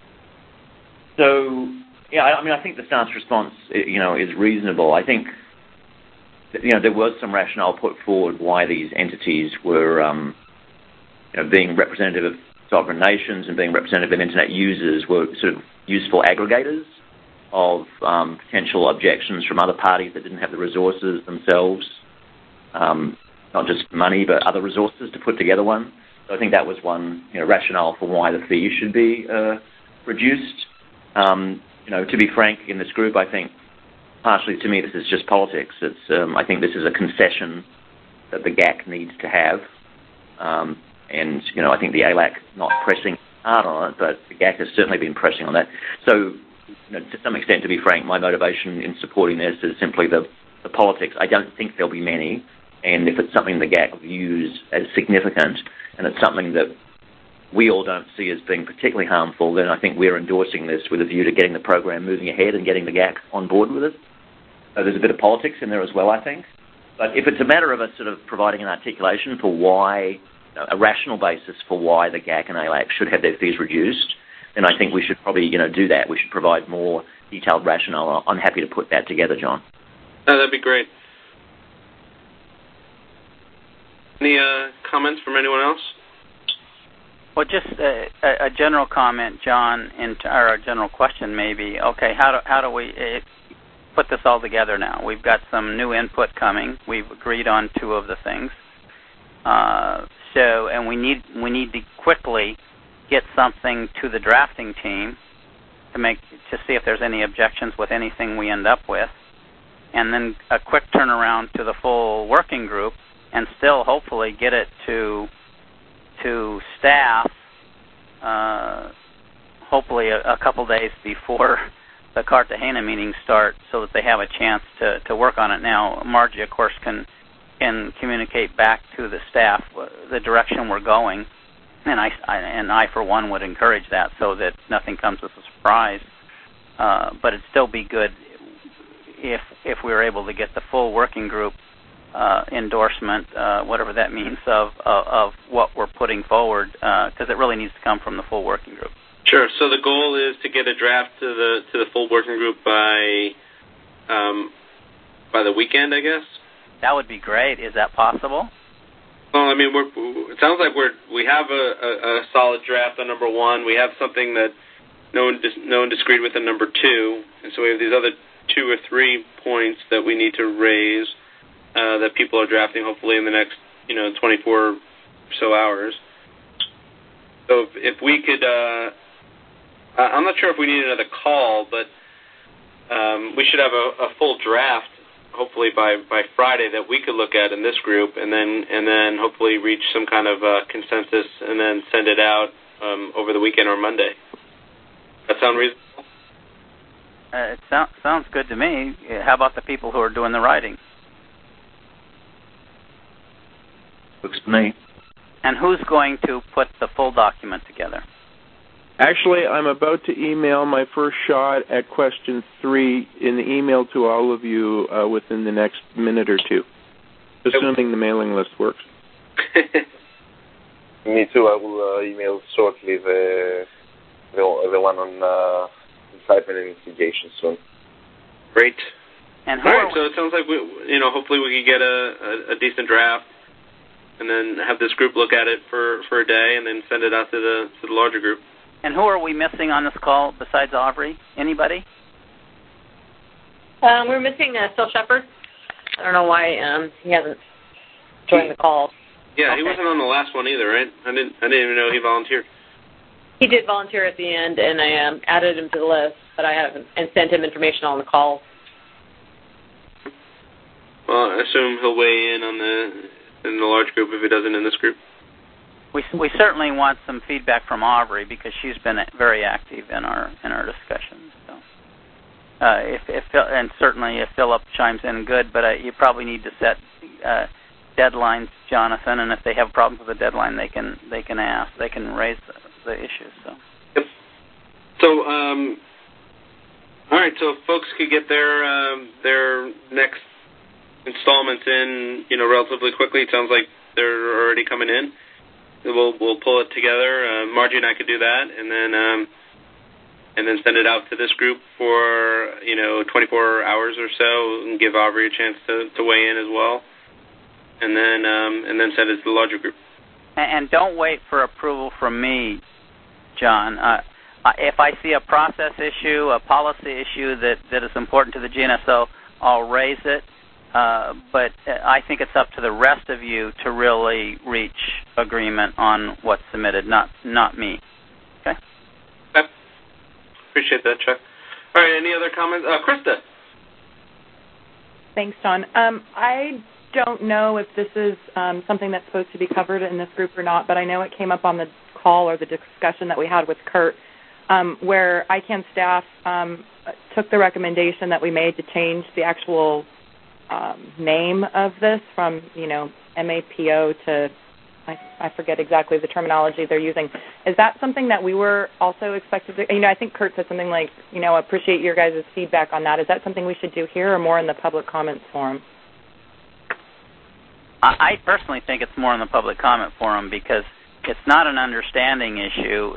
So yeah, I mean, I think the staff's response, is reasonable. I think there was some rationale put forward why these entities were, being representative of sovereign nations and being representative of internet users were sort of useful aggregators of potential objections from other parties that didn't have the resources themselves, not just money, but other resources to put together one. So I think that was one rationale for why the fee should be reduced. To be frank, in this group, I think partially to me this is just politics. I think this is a concession that the GAC needs to have. And I think the ALAC not pressing hard on it, but the GAC has certainly been pressing on that. So, to some extent, to be frank, my motivation in supporting this is simply the politics. I don't think there'll be many, and if it's something the GAC views as significant, and it's something that we all don't see as being particularly harmful, then I think we're endorsing this with a view to getting the program moving ahead and getting the GAC on board with it. So there's a bit of politics in there as well, I think. But if it's a matter of us sort of providing an articulation for why, a rational basis for why the GAC and ALAC should have their fees reduced, then I think we should probably, do that. We should provide more detailed rationale. I'm happy to put that together, John. That'd be great. Any comments from anyone else? Well, just a general comment, John, or a general question maybe. Okay, how do we put this all together now? We've got some new input coming. We've agreed on two of the things. And we need to quickly get something to the drafting team to see if there's any objections with anything we end up with. and then a quick turnaround to the full working group, and still hopefully get it to staff, hopefully a couple days before the Cartagena meetings start, so that they have a chance to work on it. Now, Margie, of course, can communicate back to the staff the direction we're going, and I for one would encourage that, so that nothing comes as a surprise. But it'd still be good if we were able to get the full working group endorsement, whatever that means, of what we're putting forward, because it really needs to come from the full working group. Sure. So the goal is to get a draft to the full working group by the weekend, I guess. That would be great. Is that possible? Well, I mean, it sounds like we have a solid draft on number one. We have something that no one disagreed with on number two, and so we have these other 2 or 3 points that we need to raise that people are drafting, hopefully in the next 24 or so hours. So if we could, I'm not sure if we need another call, but we should have a full draft, hopefully by Friday, that we could look at in this group, and then hopefully reach some kind of consensus, and then send it out over the weekend or Monday. That sound reasonable? It sounds good to me. How about the people who are doing the writing? Looks to me. And who's going to put the full document together? Actually, I'm about to email my first shot at question 3 in the email to all of you within the next minute or two, assuming the mailing list works. Me too. I will email shortly the one on incitement and instigation soon. Great. And all right. So it sounds like hopefully we can get a decent draft, and then have this group look at it for a day, and then send it out to the larger group. And who are we missing on this call besides Aubrey? Anybody? We're missing Phil Shepard. I don't know why he hasn't joined the call. Yeah, okay. He wasn't on the last one either, right? I didn't even know he volunteered. He did volunteer at the end, and I added him to the list, but I haven't, and sent him information on the call. Well, I assume he'll weigh in in the large group if he doesn't in this group. We certainly want some feedback from Aubrey, because she's been very active in our discussions. So, and certainly if Philip chimes in, good. But you probably need to set deadlines, Jonathan. And if they have problems with the deadline, they can ask. They can raise the issues. So. Yep. So, all right. So if folks could get their next installments in, relatively quickly. It sounds like they're already coming in. We'll pull it together. Margie and I could do that, and then send it out to this group for 24 hours or so, and give Aubrey a chance to weigh in as well, and then send it to the larger group. And don't wait for approval from me, John. If I see a process issue, a policy issue that is important to the GNSO, I'll raise it. But I think it's up to the rest of you to really reach agreement on what's submitted, not me. Okay? Appreciate that, Chuck. All right, any other comments? Krista. Thanks, John. I don't know if this is something that's supposed to be covered in this group or not, but I know it came up on the call or the discussion that we had with Kurt, where ICANN staff took the recommendation that we made to change the actual name of this from, MAPO to, I forget exactly the terminology they're using. Is that something that we were also expected to, I think Kurt said something like, appreciate your guys' feedback on that. Is that something we should do here or more in the public comments forum? I personally think it's more in the public comment forum, because it's not an understanding issue.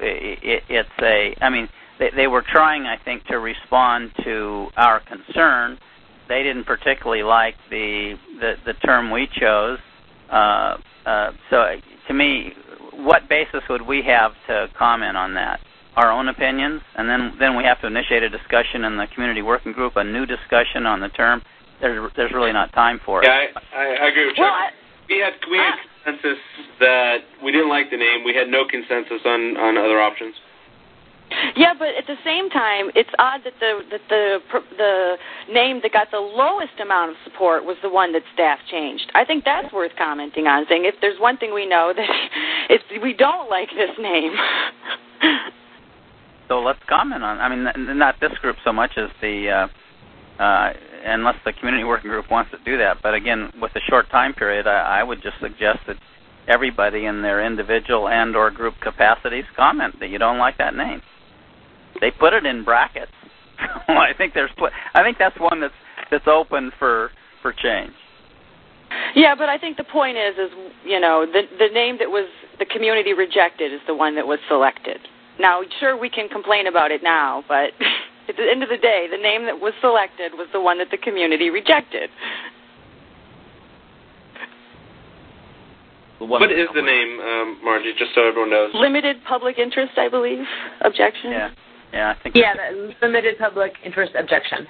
They were trying, I think, to respond to our concern. They didn't particularly like the term we chose. So to me, what basis would we have to comment on that? Our own opinions? And then we have to initiate a discussion in the community working group, a new discussion on the term. There's really not time for it. Yeah, I agree with Chuck. We had consensus that we didn't like the name. We had no consensus on other options. Yeah, but at the same time, it's odd that the name that got the lowest amount of support was the one that staff changed. I think that's worth commenting on, saying if there's one thing we know, that it's we don't like this name. So let's comment on. I mean, not this group so much as the, unless the community working group wants to do that. But again, with a short time period, I would just suggest that everybody in their individual and/or group capacities comment that you don't like that name. They put it in brackets. I think that's one that's open for change. Yeah, but I think the point is the name that was the community rejected is the one that was selected. Now, sure, we can complain about it now, but at the end of the day, the name that was selected was the one that the community rejected. What is the name, Margie, just so everyone knows? Limited public interest, I believe, objection. Yeah, I think. Yeah, the limited public interest objection.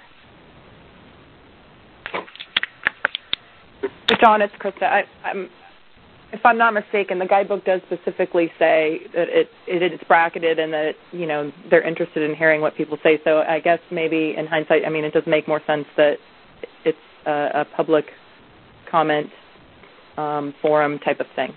John, it's Krista. If I'm not mistaken, the guidebook does specifically say that it's bracketed and that they're interested in hearing what people say. So I guess maybe in hindsight, it does make more sense that it's a public comment forum type of thing.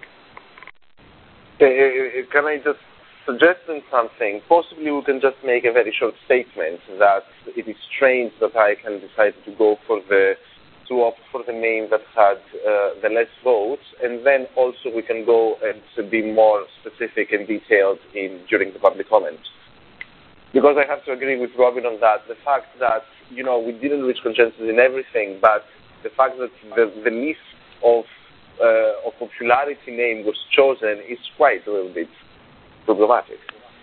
Can I just suggest something? Possibly we can just make a very short statement that it is strange that I can decide to opt for the name that had the less votes, and then also we can go and be more specific and detailed during the public comment. Because I have to agree with Robin on that. The fact that we didn't reach consensus in everything, but the fact that the list of popularity name was chosen is quite a little bit problematic.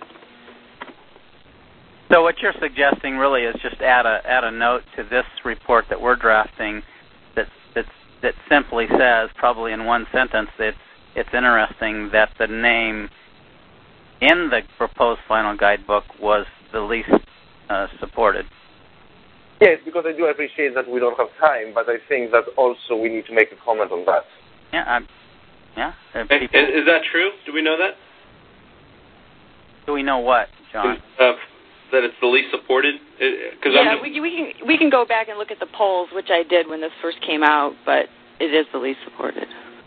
So what you're suggesting really is just add a note to this report that we're drafting that simply says, probably in one sentence, that it's interesting that the name in the proposed final guidebook was the least supported. Yes, because I do appreciate that we don't have time, but I think that also we need to make a comment on that. Yeah. Is that true? Do we know that? Do we know what, John? That it's the least supported? We can go back and look at the polls, which I did when this first came out, but it is the least supported.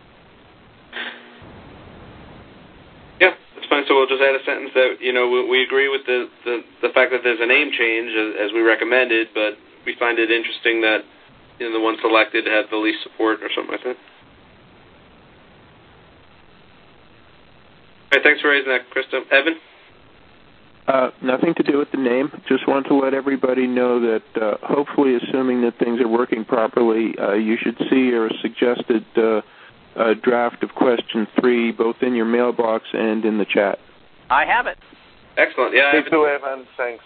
Yeah, that's fine. So we'll just add a sentence that we agree with the fact that there's a name change as we recommended, but we find it interesting that the one selected had the least support or something like that. All right, thanks for raising that, Krista. Evan? Nothing to do with the name. Just want to let everybody know that hopefully, assuming that things are working properly, you should see a suggested draft of question 3 both in your mailbox and in the chat. I have it. Excellent. Yeah, Thank you, Evan. Thanks.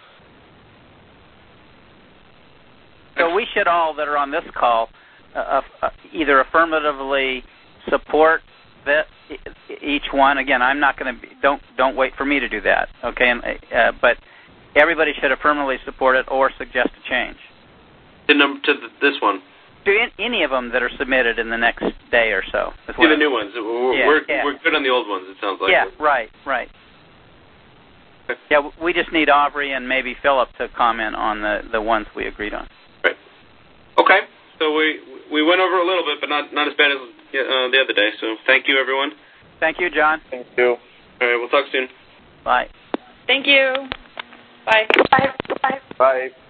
So we should all that are on this call either affirmatively support each one. Again, I'm not going to. Don't wait for me to do that. Okay, but everybody should affirmatively support it or suggest a change. This one. To any of them that are submitted in the next day or so. To the new ones. We're good on the old ones. It sounds like. Yeah. Right. Okay. Yeah, we just need Aubrey and maybe Philip to comment on the ones we agreed on. Right. Okay. So we went over a little bit, but not as bad as the other day. So thank you, everyone. Thank you, John. Thank you. All right, we'll talk soon. Bye. Thank you. Bye. Bye.